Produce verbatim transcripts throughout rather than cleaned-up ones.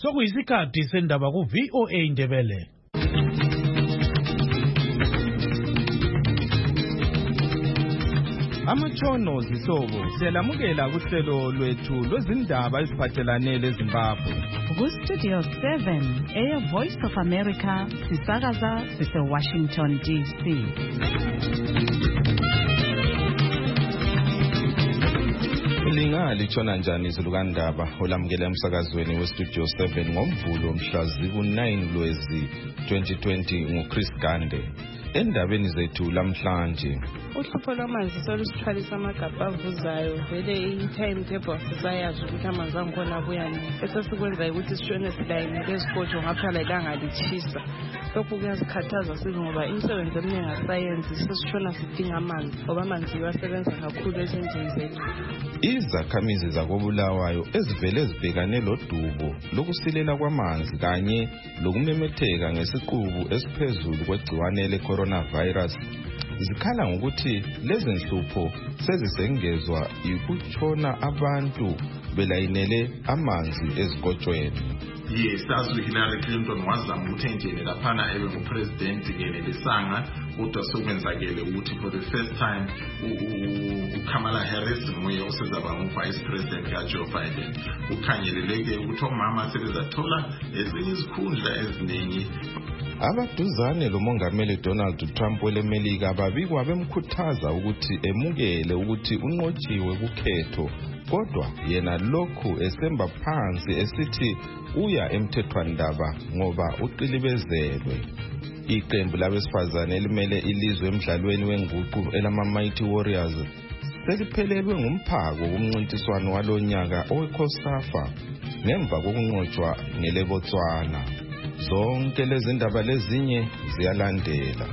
Sokuyisikhathi sendaba ku V O A Ndebele. Amatshono zihlobo siyalamukela kuhlelo lwethu lwezindaba eziphathelane leZimbabwe. Ku Studio seven, Air Voice of America, sisakaza sise Washington D C. Lingali tshona njani izilukandaba olamukela emsakazweni we Studio seven ngomvulo mhla ziku nine Lwezi twenty twenty nguChris Gande. Endabeni zethu lamhlanje uhlupho lwamanzi solusithwalisa amagabha avuzayo vele i-timetable sisayazi ukuthi amanzi angikhona abuyani bese sikwenza ukuthi sishone silayinele ezikotsho ngaphala ilanga litshisa. Lokhu kuyasikhathaza sizi ngoba imisebenzi eminingi asayenzi sesishona sidinga amanzi ngoba amanzi iwasebenza kakhulu ezindlini zethu. Izakhamizi zakobulawayo ezivele zibhekane lodubo lokusilela kwamanzi kanye lokumemetheka ngesiqubu esiphezulu kwegciwane le-coronavirus zikhala ngokuthi lezi nhlupho sezisengezwa yikutshona abantu belayinele amanzi ezikotshweni. Yes, as Hillary Clinton wazama ukuthi enjene laphana ebe ngupresident ngenelisanga kodwa sokwenzakele ukuthi for the first time uKamala Harris nguye osezaba ngu-vice president kaJoe Biden. Ukhangeleleke ukuthi omama sebezathola ezinye izikhundla eziningi. Abaduzane lomongameli Donald Trump welemelika babikwa bemkhuthaza ukuthi emukele ukuthi unqotshiwe kukhetho kodwa yena lokhu esemba phansi esithi uya emthethwandaba ngoba uqilibezelwe. Iqembu labesifazane elimele ilizwe emidlalweni wenguqu elama Mighty Warriors seliphelelwe ngumphako kumncintiswano walonyaka oweCOSAFA ngemva kokunqotshwa ngeleBotswana. Zonke lezi ndaba lezinye ziyalandela.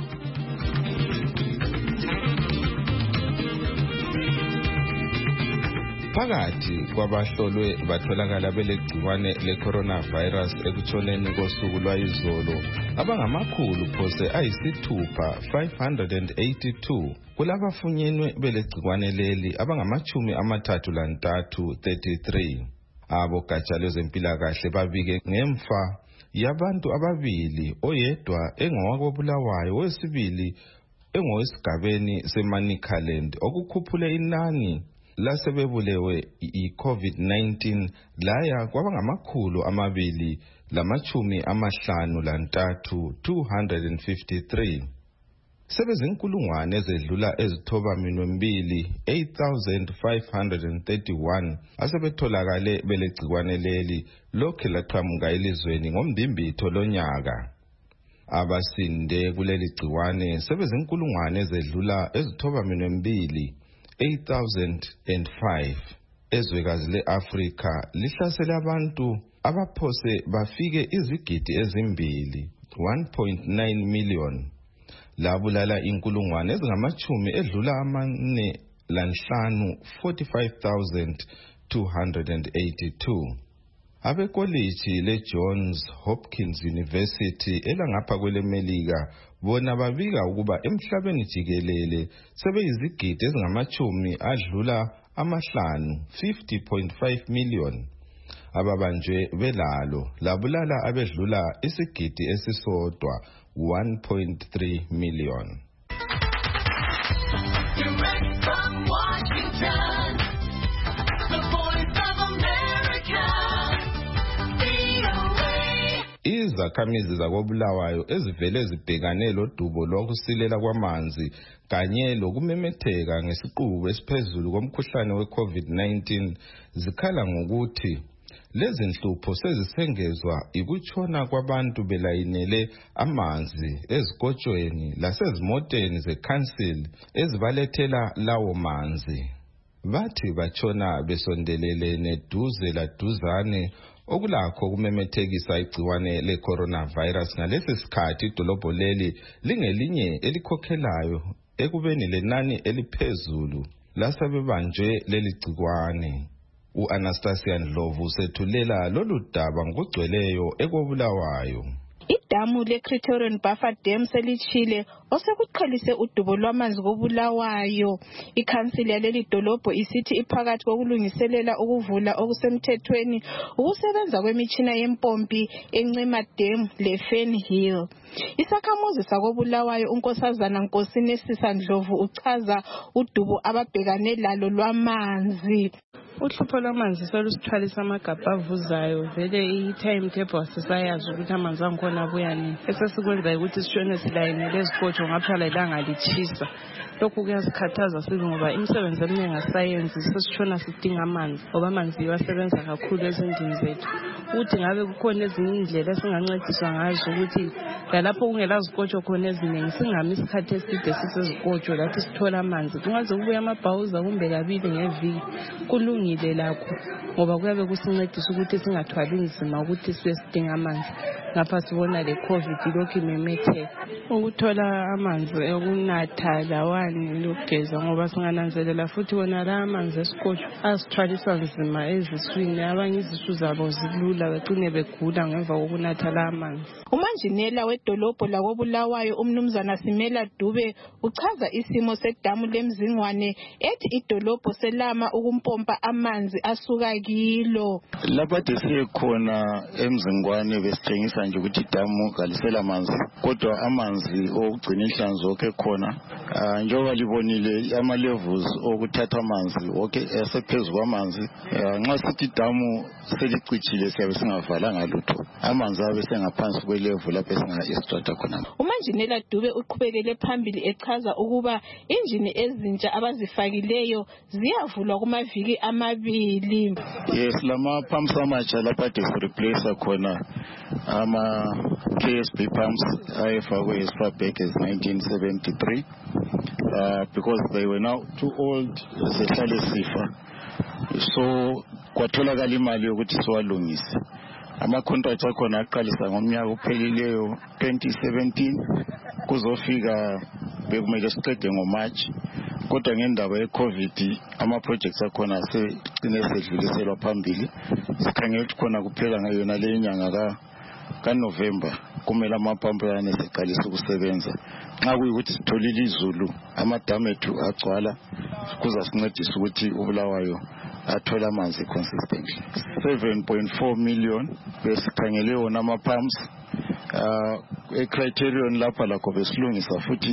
Phakathi kwabahlolwe batholakala belegciwane le-coronavirus ekutshoneni kosuku lwayizolo abangamakhulu phose ayisithupha five hundred eighty-two kulabafunyenwe belegciwane leli abangamachumi amathathu lantathu thirty-three. Abo gatsha lwezempilakahle babike ngemfa yabantu ababili oyedwa engowakobulawayo wesibili engowesigabeni seManicaland okukhuphule inani lasebebulewe i-COVID nineteen laya kwabangamakhulu amabili lamachumi amahlanu lantathu two hundred fifty-three. Sebezinkulungwane ezedlula ezithoba minwe mbili eight thousand five hundred thirty-one asebetholakale belegciwane leli lokhe laqhamuka elizweni ngombimbitho lonyaka. Abasinde kuleli gciwane sebezinkulungwane ezedlula ezithoba minwe mbili eight thousand five. Ezwekazi le-Afrika lihlasele abantu abaphose bafike izigidi ezimbili one point nine million. Labulala inkulungwane ezingamachumi edlula amane lanhlanu forty-five thousand two hundred eighty-two. Abekolishi le-Johns Hopkins University elangapha kwelemelika bona babika ukuba emhlabeni jikelele sebeyizigidi ezingamachumi adlula amahlanu fifty point five million. Ababanjwe belalo labulala abedlula isigidi esisodwa one point three million. Direct from Washington, the Voice of America, V O A. Izakhamizi zakobulawayo ezivele zibhekane lodubo lokusilela kwamanzi kanye lokumemetheka ngesiqubu esiphezulu komkhuhlane we-COVID nineteen zikhala ngokuthi lezi nhlupho sezisengezwa ikutshona kwabantu belayinele amanzi ezikotshweni lasezimoteni ze-council ezibalethela lawo manzi. Bathi batshona besondelelene duze laduzane okulakho kumemethekisa igciwane le-coronavirus ngalesi sikhathi idolobho leli lingelinye elikhokhelayo ekubeni lenani eliphezulu lasabebanjwe leli gciwane. U-Anastasia Ndlovu sethulela lolu daba ngokugcweleyo ekobulawayo. Idamu le-Criterion Buffer Dam selitshile osekuqalise udubo lwamanzi koBulawayo. Ikhansili yaleli dolobho isithi iphakathi kokulungiselela ukuvula okusemthethweni ukusebenza kwemitshina yempompi eNcema Dam leFernhill. Isakhamuzi sakoBulawayo unkosazana Nkosinesisa Ndlovu uchaza udubo ababhekane lalo lwamanzi. Uhlupho lwamanzi solusithwalisa amagabha avuzayo vele i-timetable asisayazi ukuthi amanzi angikhona abuya nini esesikwenza ukuthi sishone silayinele ezikotsho ngaphela ilanga litshisa. Lokhu kuyasikhathaza sibi ngoba imisebenzi eminingi asayenzi sesishona sidinga amanzi ngoba amanzi iwasebenza kakhulu ezindlini zethu. Ukuthi ngabe kukhona ezinye indlela esingancediswa ngazo ukuthi lalapho kungela zikotsho khona eziningi singami isikhathi eside sisezikotsho lathi sithola amanzi. Kungaze kubuye amabhawuza kumbe kabili ngeviki kulungile lakho ngoba kuyabe kusincedisa ukuthi singathwali nzima ukuthi sibe sidinga amanzi. Ngapha sibona le COVID lokhu imemetheka. Ukuthola amanzi okunatha lawani lokugeza ngoba singananzelela futhi wona la amanzi esikotsho asithwalisa nzima eziswini, abanye izisu zabo zilula begcine begula ngemva kokunatha la amanzi. Umanjinela wedolobho lakoBulawayo umnumzana Simela Dube uchaza isimo sedamu lemzingwane ethi idolobho selama ukumpompa amanzi asuka kilo. Lapha desiye khona emzingwane besithengisa nje ukuthi idamu kalisela amanzi kodwa amanzi okugcina inhlanzo ke khona njengoba libonile ama levels okuthatha amanzi wonke esephezulu kwamanzi. Nxa sithi idamu selicicile siyabe singavalanga lutho, amanzi abe sengaphansi kwelevel lapho esinga-extracta khona. Umanjinela Dube uqhubekele phambili echaza ukuba injini ezintsha abazifakileyo ziyavulwa kumaviki amabili. Yes, lama pumps amatsha lapha desireplace khona ama K S B pumps ayefakwe as far back as nineteen seventy-three uh, because they were now too old zehlale sifa, so kwatholakala imali yokuthi siwalungise. Ama-contracts akhona aqalisa ngomnyaka uphelileyo twenty seventeen kuzofika bekumele siqede ngoMarch, kodwa ngendaba ye-COVID ama-projects akhona segcine sedluliselwa phambili. Sikhangela ukuthi khona kuphela ngayona le nyanga kaNovember kumele amapampu ayane seqalisa ukusebenza. Nxa kuyikuthi sitholile izulu amadamu ethu agcwala kuzasincedisa ukuthi uBulawayo athola amanzi consistently. seven point four million besikhangele wona ama-pumps. Uh, e-Criterion lapha lakho besilungisa futhi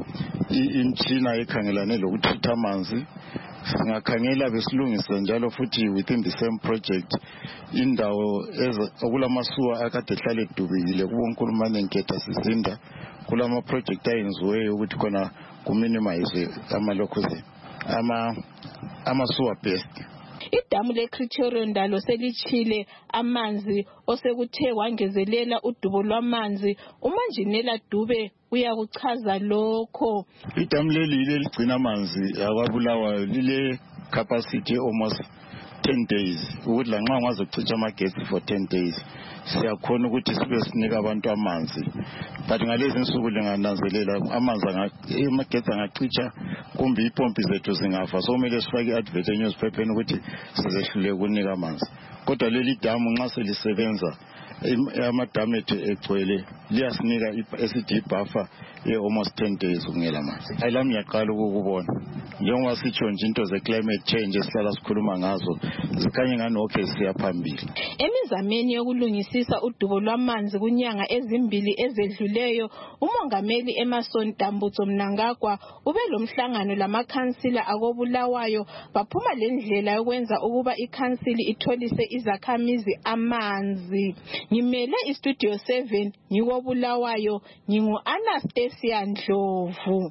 imtshina ekhangelane lokuthutha amanzi. Singakhangela besilungisa njalo futhi within the same project indawo okulamasuwa akade hlale edubekile kuboNkulumane Nketha Sizinda kulama project ayenziweyo ukuthi khona kuminimize amalokhuze ama amasuwa best. Idamu le-Criterion ndalo selitshile amanzi osekuthe wangezelela udubo lwamanzi. Umanjinela Dube uyakuchaza lokho. Idamu leli leligcina amanzi akwaBulawayo lile capacity almost ten days ukuthi lanxa ungazocisha amagetsi for ten days siyakhona ukuthi sibe sinika abantu amanzi. But ngalezi insuku lingananzelela amanzi amagetsi angacisha kumbe ipompi zethu zingafa, so kumele sifake i-advert e-newspaper ukuthi sizehlule ukunika amanzi. Kodwa leli damu nxa selisebenza amadamu ethu egcwele liyasinika esithi ibuffer ye-almost ten days ukungela amanzi. Ayilami ngiyaqala ukukubona njengoba sitsho nje into ze-climate change esihlala sikhuluma ngazo zikhanye ngani okhe siya phambili. Emizameni yokulungisisa udubo lwamanzi kunyanga ezimbili ezedluleyo, umongameli Emerson Dambudzo Mnangagwa ube lomhlangano lamakhansila akoBulawayo baphuma lendlela yokwenza ukuba ikhansili itholise izakhamizi amanzi. Ngimele istudio seven ngikoBulawayo, ngingu Anastasia Ndlovu.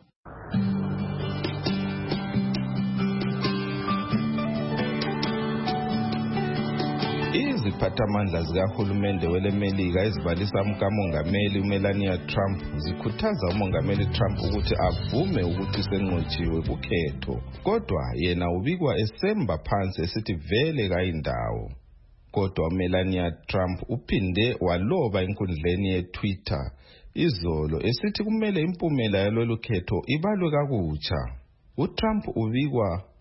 Iziphathamandla zikahulumende welemelika ezibalisa umkamongameli uMelania Trump zikhuthaza umongameli Trump ukuthi avume ukuthi senqotshiwe kukhetho, kodwa yena ubikwa esemba phansi esithi vele kayindawo. Kodwa uMelania Trump uphinde waloba enkundleni yeTwitter izolo esithi kumele impumela yalolu khetho ibalwe kakutsha. UTrump ubikwa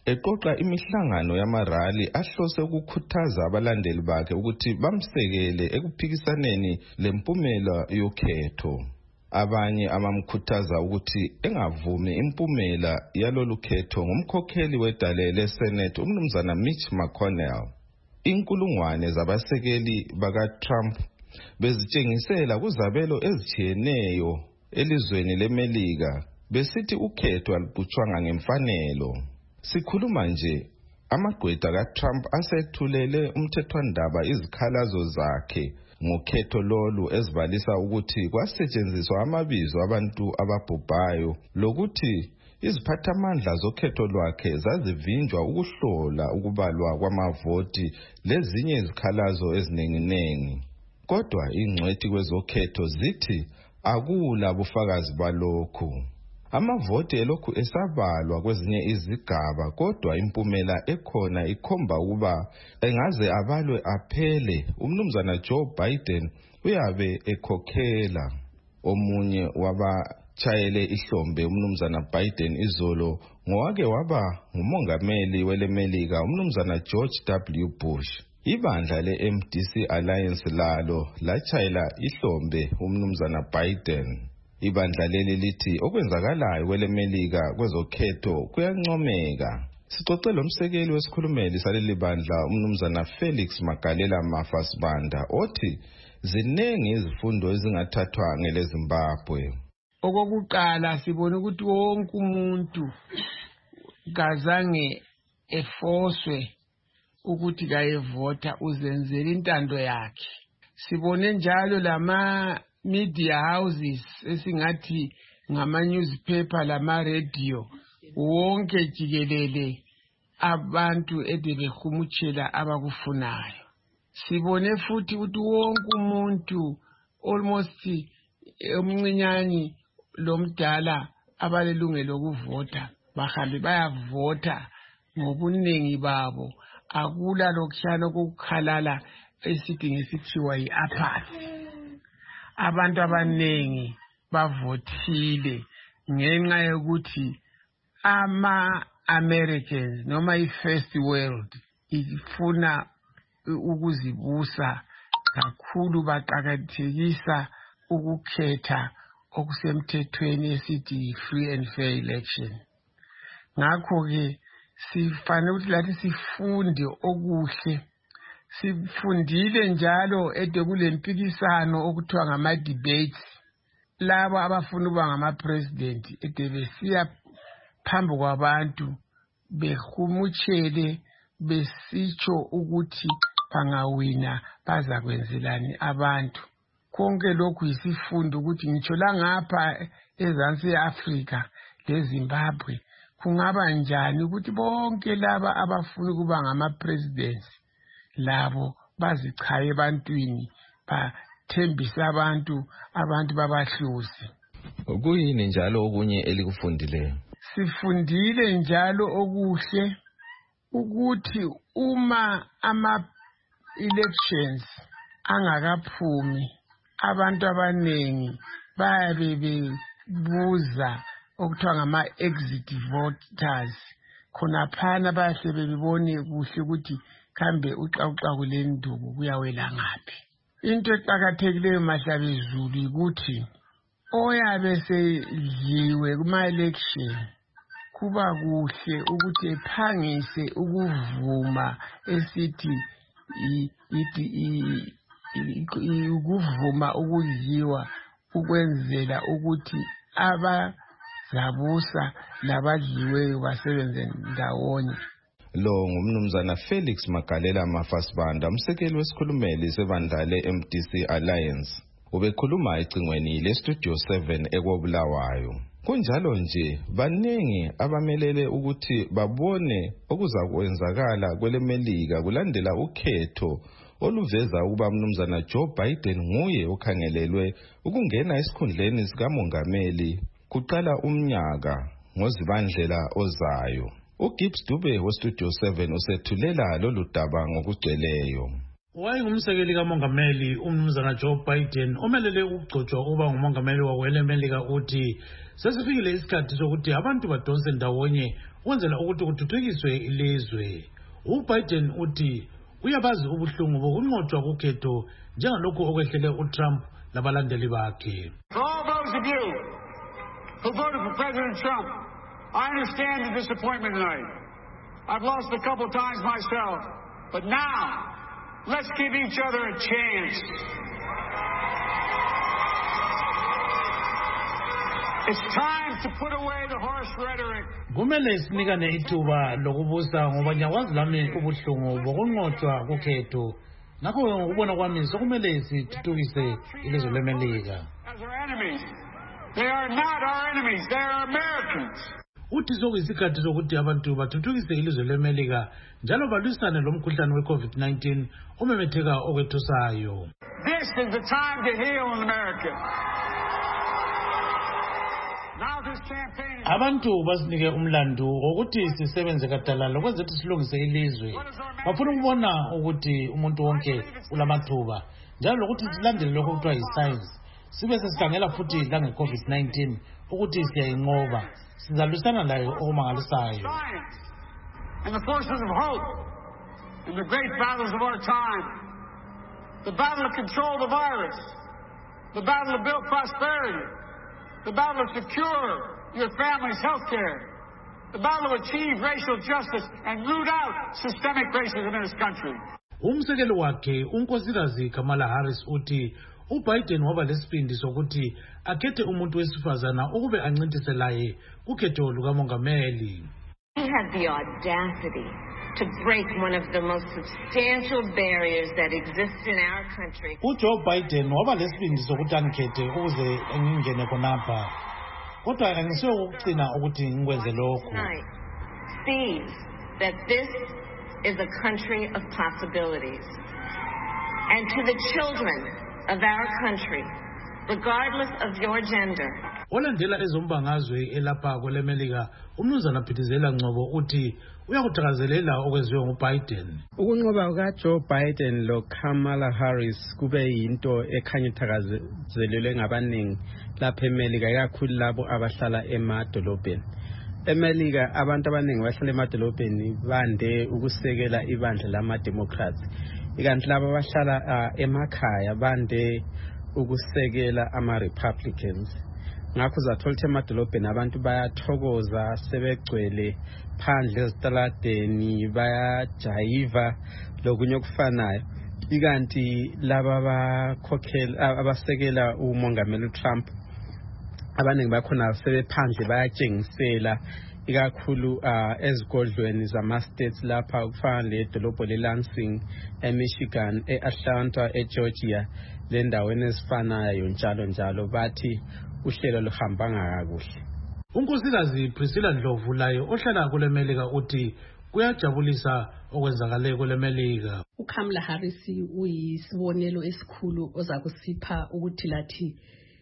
eqoqa imihlangano yamarali ahlose ukukhuthaza abalandeli bakhe ukuthi bamsekele ekuphikisaneni lempumela yokhetho. Abanye abamkhuthaza ukuthi engavumi impumela yalolu khetho ngumkhokheli wedale leSenate umnumzana Mitch McConnell. Inkulungwane zabasekeli baka-Trump bezitshengisela kuzabelo ezitshiyeneyo elizweni leMelika besithi ukhetho alubhutshwanga ngemfanelo. Sikhuluma nje, amagqwetha kaTrump asethulele umthethwandaba izikhalazo zakhe ngokhetho lolu ezibalisa ukuthi kwasetshenziswa amabizo abantu ababhubhayo lokuthi iziphathamandla zokhetho lwakhe zazivinjwa ukuhlola ukubalwa kwamavoti lezinye izikhalazo ezininginengi. Kodwa ingcwethi kwezokhetho zithi akula bufakazi balokhu. Amavoti elokhu esabalwa kwezinye izigaba, kodwa impumela ekhona ikhomba ukuba engaze abalwe aphele umnumzana Joe Biden uyabe ekhokhela. Omunye wabachayele ihlombe umnumzana Biden izolo ngowake waba ngumongameli weleMelika umnumzana George W. Bush. Ibandla le-M D C Alliance lalo lachayela ihlombe umnumzana Biden. Ibandla leli lithi okwenzakalayo kweleMelika kwezokhetho kuyancomeka. Sixoxe lomsekeli wesikhulumeli saleli bandla umnumzana Felix Magalela Mafasibanda othi zinengi izifundo ezingathathwa ngeleZimbabwe. Okokuqala sibona ukuthi wonke umuntu kazange efoswe ukuthi kayevota uzenzela intando yakhe. Sibone njalo lama media houses esingathi ngama newspaper lama radio wonke jikelele abantu edebehumutshela abakufunayo. Sibone futhi ukuthi wonke umuntu almost omncinyane lomdala abalelungelo lokuvota bahambe bayavota ngobuningi babo. Akula lokshana kokukhalala esithi ngesithiwa yi-apathy. Abantu abanengi bavotile ngenxa yokuthi ama-Americans noma i-First World ifuna ukuzibusa kakhulu, baqakathekisa ukukhetha okusemthethweni esithi free and fair election. Ngakho-ke sifanele ukuthi lathi sifunde okuhle. Sifundile njalo ede kulempikisano okuthiwa ngama-debates. Labo abafuna ukuba ngama-president ede besiya phambi kwabantu behumutshele besitsho ukuthi bangawina bazakwenzelani abantu. Konke lokhu yisifundo ukuthi ngitsho la ngapha ezansi e-Afrika leZimbabwe kungaba njani ukuthi bonke laba abafuna ukuba ngama-presidents labo bazichaye ebantwini bathembisa abantu abantu babahluzi. Kuyini njalo okunye elikufundileyo? Sifundile njalo okuhle ukuthi uma ama-elections angakaphumi abantu abanengi bayabe bebuza okuthiwa ngama-exit voters. Khonaphana bahle bebone kuhle ukuthi kambe uxakuxaku lenduku kuyawela ngaphi. Into eqakathekileyo mahlabezulu ukuthi oyabe sedliwe kuma-election kuba kuhle ukuthi ephangise ukuvuma esithi ukuvuma ukudliwa ukwenzela ukuthi abazabusa labadliweyo basebenze ndawonye. Lo ngumnumzana Felix Magalela Mafasibanda, umsekeli wesikhulumeli sebandla le-M D C Alliance. Ubekhuluma ecingweni le-Studio seven eKobulawayo. Kunjalo nje baningi abamelele ukuthi babone okuzakwenzakala kweleMelika kulandela ukhetho oluveza ukuba umnumzana Joe Biden nguye okhangelelwe ukungena esikhundleni sikamongameli kuqala umnyaka ngozibandlela ozayo. uGibbs Dube weStudio seven usethulela lolu daba ngokugcweleyo. Wayengumsekeli kamongameli umnumzana Joe Biden omelele ukugcotshwa ukuba ngumongameli wakweleMelika uthi sesifikile isikhathi sokuthi abantu badonse ndawonye wenzela ukuthi kuthuthukiswe ilizwe. UBiden uthi uyabazi ubuhlungu bokunqotshwa kukhetho njengalokho okwehlele uTrump labalandeli bakhe. For all those of you who voted for President Trump, I understand the disappointment tonight. I've lost a couple times myself, but now let's give each other a chance. It's time to put away the harsh rhetoric. Kumele sinikane ithuba lokubusa ngoba nyawazi lami ubuhlungu bokunqotshwa kukhetho. Ngakho ngokubona kwami sokumele sithuthukise ilizwe leMelika. As our enemies, they are not our enemies, they are Americans. Uthi sokuyisikhathi sokuthi abantu bathuthukise ilizwe leMelika njalo balwisane lomkhuhlane we-COVID nineteen omemetheka okwethusayo. This is the time to heal in America. Now this campaign is... Abantu basinike umlandu wokuthi sisebenze kadalala ukwenza ukuthi silungise ilizwe. Bafuna ukubona ukuthi umuntu wonke ulamathuba njalo lokuthi silandele lokho kuthiwa yi-science. Sibe sesikhangela futhi lange-COVID nineteen ukuthi siyayinqoba. Sizalwisana layo okumangalisayo. And the forces of hope in the great battles of our time. The battle to control the virus. The battle to build prosperity. The battle to secure your family's health care. The battle to achieve racial justice and root out systemic racism in this country. Umsekelo wakhe unkosikazi Kamala Harris uthi uBiden waba lesibindi sokuthi akhethe umuntu wesifazana ukube ancintiselaye kukhetho lukamongameli. He had the audacity to break one of the most substantial barriers that exist in our country. uJoe Biden waba lesibindi sokuthi angikhethe ukuze ngingene khonapha. Kodwa angisiyo ukugcina ukuthi ngikwenze lokho. Sees that this is a country of possibilities. And to the children of our country, regardless of your gender. Olandela ezombangazwe elapha kweleMelika umnumzana Phithizela Ngcobo uthi uyakuthakazelela okwenziwe nguBiden. Ukunqoba kukaJoe Biden lo Kamala Harris kube yinto ekhanya ithakazelelwe ngabaningi lapha eMelika ikakhulu labo abahlala emadolobheni. eMelika abantu abaningi bahlala emadolobheni bande ukusekela ibandla lama-Democrats. Ikanti laba abahlala emakhaya bande ukusekela ama-Republicans. Ngakho uzathola ukuthi emadolobheni abantu bayathokoza sebegcwele phandle ezitaladeni bayajayiva lokunye okufanayo. Ikanti laba abakhokhela abasekela umongameli Trump abaningi bakhona sebephandle bayatshengisela ikakhulu ezigodlweni zama-states lapha kufana ledolobho leLansing, eMichigan, e-Atlanta, eGeorgia, lendaweni ezifanayo njalo njalo bathi uhlelo luhambanga kakuhle. Unkosikazi Priscilla Ndlovu layo ohlala kuleMelika uthi kuyajabulisa okwenzakale kuleMelika. uKamala Harris uyisibonelo esikhulu ozakusipha ukuthi lathi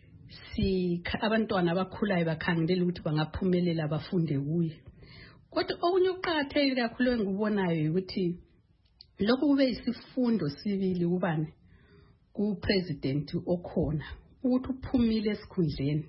si abantwana abakhulayo bakhangelela ukuthi bangaphumelela bafunde kuye. Kodwa okunye ukuqhakathekile kakhulu engikubonayo ukuthi lokho kube isifundo sibili kubani ku president okhona ukuthi uphumile esikhundleni.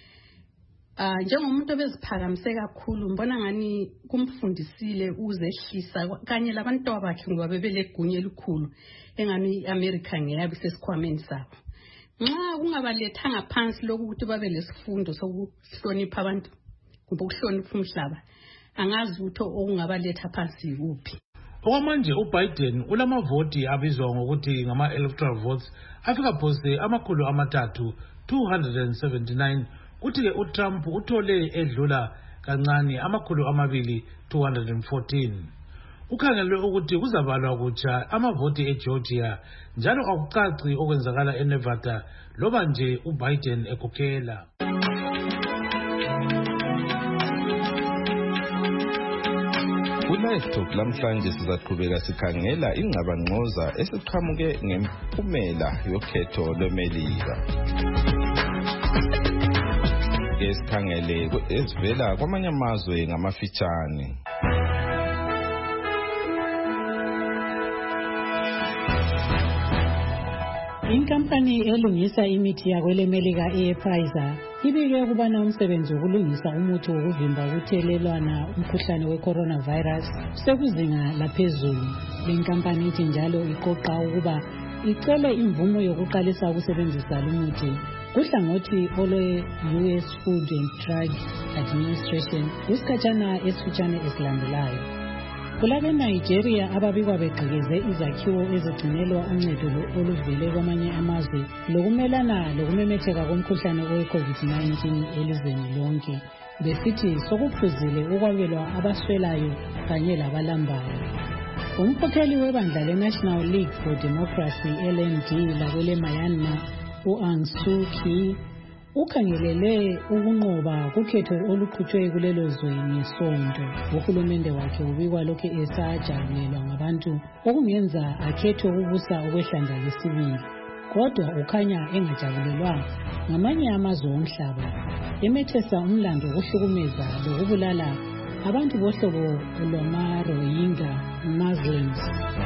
Ah njengomuntu obeziphakamise kakhulu mbona ngani kumfundisile uzehlisa kanye labantu abakhe ngoba bebelegunya elikhulu engani iAmerica ngeyabe sesikhwameni sabo. Nxa kungabalethanga phansi lokho ukuthi babe lesifundo sokuhlonipha abantu kumbe ukuhlonipha umhlaba angazi utho okungabaletha phansi kuphi. Okwamanje uBiden ulamavoti abizwa ngokuthi ngama-electoral votes afika phose amakhulu amathathu two hundred seventy-nine kuthi ke uTrump uthole edlula kancane amakhulu amabili two hundred fourteen. Ukhangelwe ukuthi kuzabalwa kutsha amavoti eGeorgia njalo akucaci okwenzakala eNevada loba nje uBiden ekhokhela. Ku-Live Talk lamhlanje sizaqhubeka sikhangela ingxabangxoza esiqhamuke ngempumela yokhetho lweMelika. Ke sikhangele ezivela kwamanye amazwe ngamafitshane. Inkampani elungisa imithi yakweleMelika ePfizer ibike ukubana umsebenzi wokulungisa umuthi wokuvimba ukuthelelwana umkhuhlane we-coronavirus sekuzinga laphezulu. Le nkampani ithi njalo iqoqa ukuba icele imvumo yokuqalisa ukusebenzisa lumuthi kuhlangothi olwe-U S Food and Drug Administration isikhatshana esifitshane esilandelayo. KulabeNigeria ababikwa begqekeze izakhiwo ezigcinelwa uncedo oluvele kwamanye amazwe lokumelana lokumemetheka komkhuhlane owe-COVID nineteen elizweni lonke, besithi sokuphuzile ukwabelwa abaswelayo kanye labalambayo. Umkhokheli webandla le-National League for Democracy L N D lakwele Myanmar u-Aung Suu Kyi ukhangelele ukunqoba kukhetho oluqhutshwe kulelo zwe ngesonto. Uhulumende wakhe ubikwa lokhu esajabulelwa ngabantu okungenza akhethe ukubusa okwehlandla lesibili, kodwa ukhanya engajabulelwa ngamanye amazwe omhlaba emethesa umlando wokuhlukumeza lokubulala abantu bohlobo lwama-Rohingya Muslims.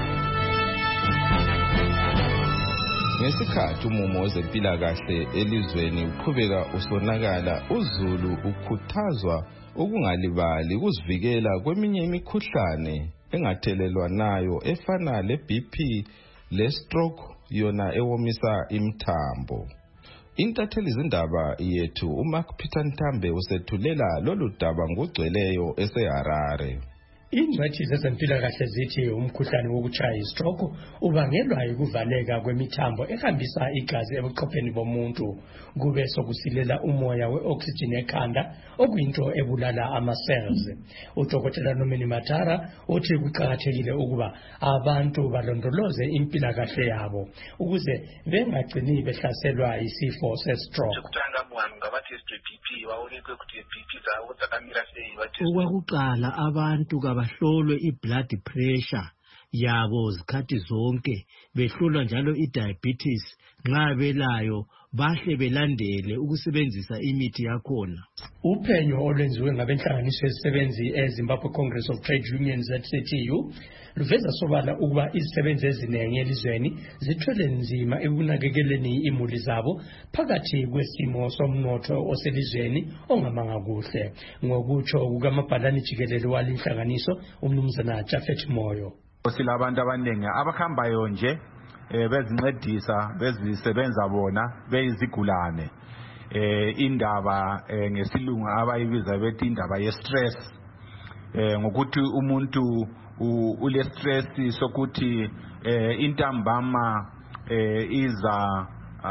Ngesikhathi umumo wezempilakahle elizweni uqhubeka usonakala, uZulu ukhuthazwa ukungalibali ukuzivikela kweminye imikhuhlane engathelelwanayo efana le-B P, le-stroke yona ewomisa imthambo. Intatheli zindaba yethu uMark Peter Ntambe usethulela lolu daba ngogcweleyo eseHarare. Ingcwethi zezempilakahle zithi umkhuhlane wokutshaya istroke ubangelwa yikuvaleka kwemithambo ehambisa igazi ebuchopheni bomuntu kube sokusilela umoya we-oxygen ekhanda okuyinto ebulala ama-cells. Udokotela Nomini Matara uthi kuqakathekile ukuba abantu balondoloze impilakahle yabo ukuze bengagcini behlaselwa isifo se-stroke. Okwakuqala abantu kabahlolwe i-blood pressure yabo zikhathi zonke, behlolwa njalo i-diabetes nxa belayo bahle belandele ukusebenzisa imithi yakhona. Uphenyo olwenziwe ngabenhlanganiso ezisebenzi eZimbabwe Congress of Trade Unions Z C T U luveza sobala ukuba izisebenzi eziningi elizweni zithwele nzima ekunakekeleni imuli zabo phakathi kwesimo somnotho oselizweni ongamanga kuhle, ngokutsho kukamabhalani jikelele walinhlanganiso uMnumzana Jafet Moyo. Silabantu abaningi abahambayo nje bezincedisa bezisebenza bona beyizigulane. Eh indaba ngesilungu abayibiza bethi indaba ye-stress, eh ngokuthi umuntu ule stress sokuthi intambama iza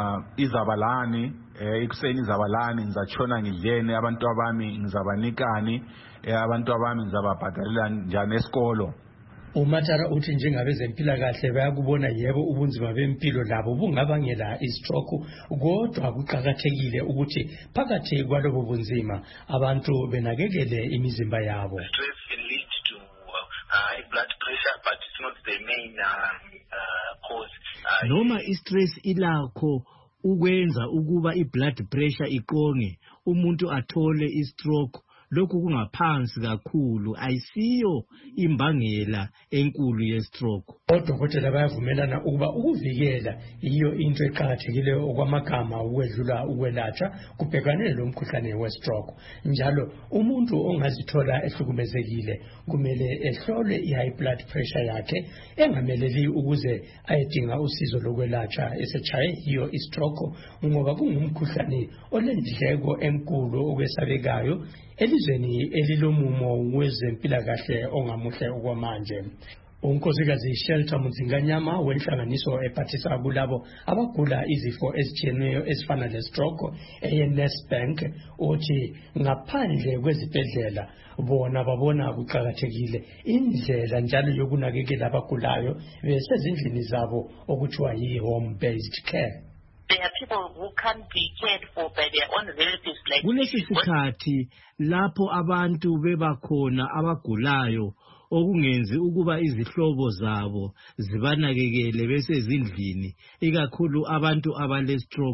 izabalani ikuseni izabalani ngizatshona ngidlene abantu abami ngizabanikani abantu abami ngizababhadalela njani esikolo. Umatara uthi njengabezempilakahle bayakubona yebo ubunzima bempilo labo bungabangela istroke, kodwa kuqakathekile ukuthi phakathi kwalobo bunzima abantu benakekele imizimba yabo. Stress can lead to uh, high blood pressure, but it's not the main uh, uh, cause. Uh, Noma istress ilakho ukwenza ukuba i-blood pressure iqonge, umuntu athole istroke, lokhu kungaphansi kakhulu, ayisiyo imbangela enkulu ye-stroke. Odokotela bayavumelana ukuba ukuvikela iyo into eqakathekile okwamagama ukwedlula ukwelatshwa kubhekanwe lo mkhuhlane we-stroke. Njalo umuntu ongazithola ehlukumezekile kumele ehlole i-high blood pressure yakhe, engameleli ukuze ayedinga usizo lokwelatshwa esetshaye iyo i-stroke, ngoba kungumkhuhlane olendleko enkulu okwesabekayo elizweni elilomumo wezempilakahle ongamuhle okwamanje. Unkosikazi Shelter Muzinganyama wenhlanganiso ephathisa kulabo abagula izifo ezitshiyeneyo ezifana le-stroke e-Nesbank uthi ngaphandle kwezibhedlela bona babona kuqakathekile indlela njalo yokunakekela abagulayo besezindlini zabo okuthiwa yi-home based care. There are people who can't be cared for by their own relatives like kulesi sikhathi lapho abantu bebakhona abagulayo okungenzi ukuba izihlobo zabo zibanakekele besezindlini, ikakhulu abantu abale stroke,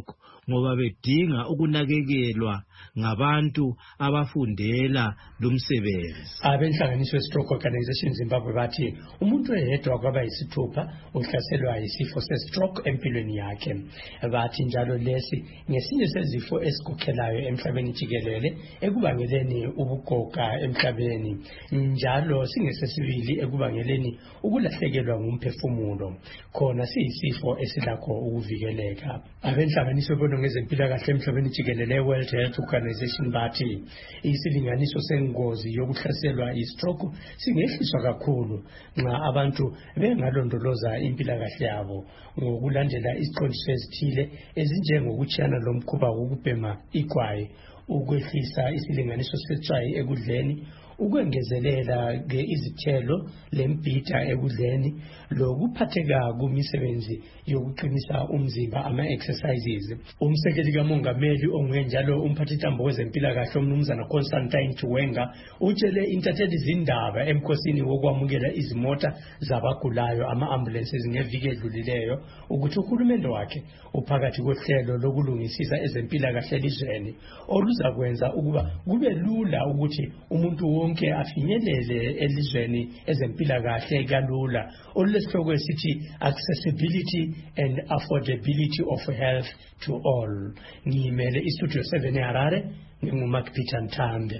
ngoba bedinga ukunakekelwa ngabantu abafundela lumsebenzi. Abenhlanganiso ye-Stroke Organization Zimbabwe bathi umuntu oyedwa kwaba yisithupha uhlaselwa yisifo se-stroke empilweni yakhe. Bathi njalo lesi ngesinye sezifo esikhokhelayo emhlabeni jikelele ekubangeleni ubugoga emhlabeni, njalo singesesibili ekubangeleni ukulahlekelwa ngumphefumulo, khona siyisifo esilakho ukuvikeleka. Abenhlanganiso ebona ngezempilakahle emhlabeni jikelele World Health Organization bathi isilinganiso sengozi yokuhlaselwa i-stroke singehliswa kakhulu nxa abantu bengalondoloza impilakahle yabo ngokulandela iziqondiso ezithile ezinjengokutshiyana lomkhuba wokubhema igwayi, ukwehlisa isilinganiso setswayi ekudleni, ukwengezelela ke izithelo lembhida ekudleni, lokuphatheka kumisebenzi yokuqinisa umzimba ama-exercises. Umsekeli kamongameli ongenjalo umphathintambo wezempilakahle umnumzana Constantine Chiwenga utshele intatheli zindaba emkhosini wokwamukela izimota zabagulayo ama-ambulances ngeviki edlulileyo ukuthi uhulumende wakhe uphakathi kohlelo lokulungisisa ezempilakahle elizweni oluzakwenza ukuba kube lula ukuthi umuntu wonke afinyelele elizweni ezempilakahle kalula, olesihloko esithi accessibility and affordability of health to all. Ngimele iStudio seven eHarare, nginguMark Peter Nthambe.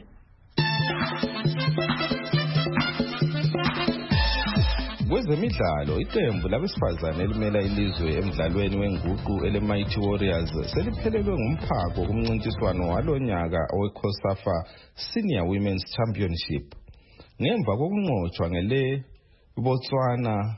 Kwezemidlalo, iqembu labesifazane elimela ilizwe emidlalweni wenguqu ele-Mighty Warriors seliphelelwe ngumphako kumncintiswano walonyaka owe-COSAFA Senior Women's Championship ngemva kokunqotshwa ngele Botswana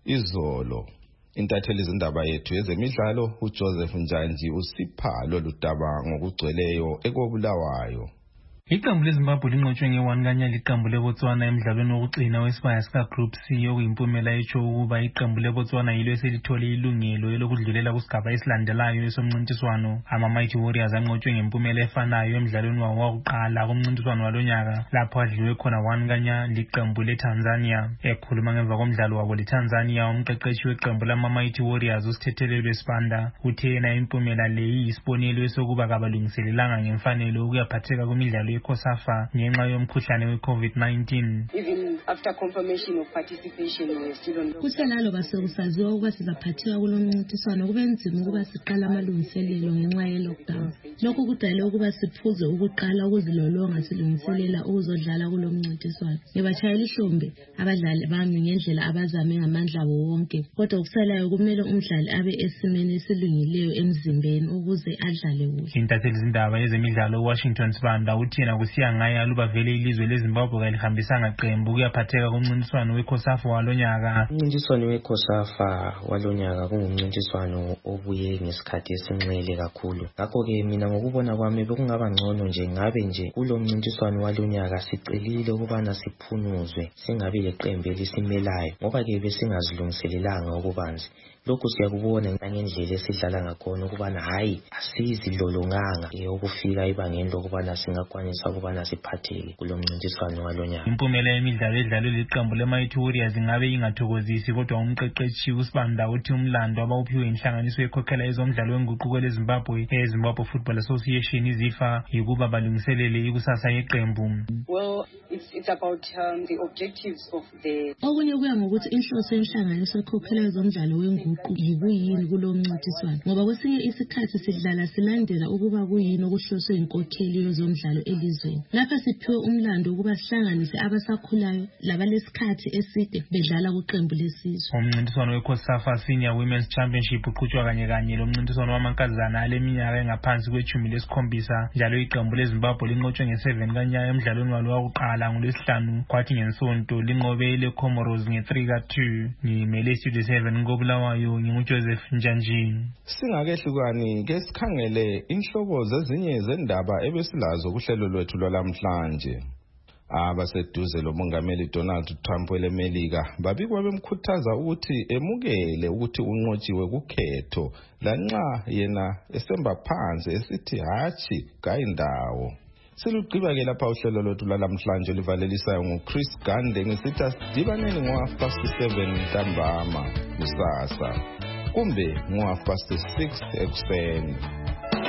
izolo. Intatheli izindaba yethu yezemidlalo uJoseph Njanji usipha lolu daba ngokugcweleyo ekobulawayo. Iqembu leZimbabwe linqotshwe nge-one kanyali iqembu leBotswana emidlalweni wokugcina wesibaya sika Group C okuyimpumela etsho ukuba iqembu leBotswana yilo eselithole ilungelo elokudlulela kusigaba esilandelayo esomncintiswano. Ama-Mighty Warriors anqotshwe ngempumela efanayo emidlalweni wawo wokuqala kumncintiswano walonyaka lapho adliwe khona one kanyali iqembu leTanzania. Ekhuluma ngemva komdlalo wabo leTanzania, umqeqeshi weqembu lama-Mighty Warriors uSithethelelwe Sibanda uthe yena impumela le iyisibonelo esokuba kabalungiselelanga ngemfanelo ukuyaphatheka kumidlalo COSAFA ngenxa yomkhuhlane we-COVID nineteen. Even after confirmation of participation, we still don't know. Kusenalo basekusaziwa ukuba sizaphatheka kulo mncintiswano kube nzima ukuba siqala amalungiselelo ngenxa ye-lockdown. Lokhu kudale ukuba siphuze ukuqala ukuzilolonga silungiselela ukuzodlala kulo mncintiswano. Ngibashayela ihlombe abadlali bami ngendlela abazame ngamandla abo wonke, kodwa okusalayo kumele umdlali abe esimeni esilungileyo emzimbeni ukuze adlale kuhle. Intatheli izindaba yezemidlalo Washington Sibanda uthi yena kusiya ngaye aluba vele ilizwe leZimbabwe kalihambisanga qembu kuyaphatheka kumncintiswano we-COSAFA walonyaka. Umncintiswano we-COSAFA walonyaka kungumncintiswano obuye ngesikhathi esinxele kakhulu. Ngakho-ke mina ngokubona kwami bekungaba ngcono nje ngabe nje kulo mncintiswano walonyaka sicelile ukubana siphunuzwe singabi leqembu elisimelayo ngoba-ke besingazilungiselelanga ukubanzi. Lokhu siyakubona ngendlela esidlala ngakhona ukubana hayi asizilolonganga ukufika ibangeni lokubana singakwanisa ukubana siphatheke kulo mncintiswano walonyaka. Impumela yemidlalo edlalwe liqembu le-Mighty Warriors ingabe ingathokozisi, kodwa umqeqeshi uSibanda uthi umlando abawuphiwe inhlanganiso ekhokhela ezomdlalo wenguquko leZimbabwe eZimbabwe Football Association izifa yikuba balungiselele ikusasa yeqembu. Well, it's, it's about um, the objectives of the. Okunye kuya ngokuthi inhloso yenhlanganiso ekhokhela ezomdlalo wenguquko yikuyini kulo mncintiswano, ngoba kwesinye isikhathi sidlala silandela ukuba kuyini okuhloswe inkokheli yezomdlalo elizweni. Lapha siphiwe umlando ukuba sihlanganise abasakhulayo labalesikhathi eside bedlala kuqembu lesizwe. Umncintiswano we-COSAFA Senior Women's Championship uqhutshwa kanye kanye lo mncintiswano wamankazana aleminyaka engaphansi kwechumi lesikhombisa. Njalo iqembu leZimbabwe linqotshwe nge-seven kanyaya emdlalweni walo wokuqala ngolwesihlanu, kwathi ngensonto linqobe ile-Comoros nge-three ka two. Ngimele iStudio seven ngobulawayo, nginguJoseph Njanji. Singakehlukani ke sikhangele inhlobo zezinye zendaba ebesilazo kuhlelo lwethu lwalamhlanje. Abaseduze lomongameli Donald Trump welemelika babikwa bemkhuthaza ukuthi emukele ukuthi unqotshiwe kukhetho lanxa yena esemba phansi esithi hathi kayindawo. Silugqiba ke lapha uhlelo lwethu lwalamhlanje olivalelisayo nguChris Gande ngisitha sidibaneni ngo-half past seven ntambama kusasa kumbe ngo-half past six ekuseni.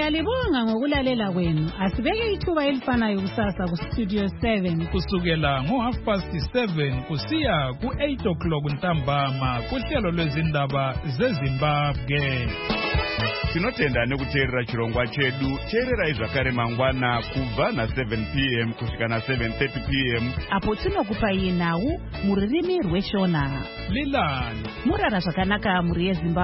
Siyalibonga ngokulalela kwenu. Asibeke ithuba elifanayo kusasa ku Studio seven. Kusukela ngo half past seven kusiya ku eight o'clock ntambama kuhlelo lwezindaba zeZimbabwe. Tinotenda nekuteerera chirongwa chedu. Teererai zvakare mangwana kubva na seven p m kusvika na seven thirty p m apo tinokupai nhau muririmi rweshona. Lilani Murara zvakanaka muri yeZimbabwe.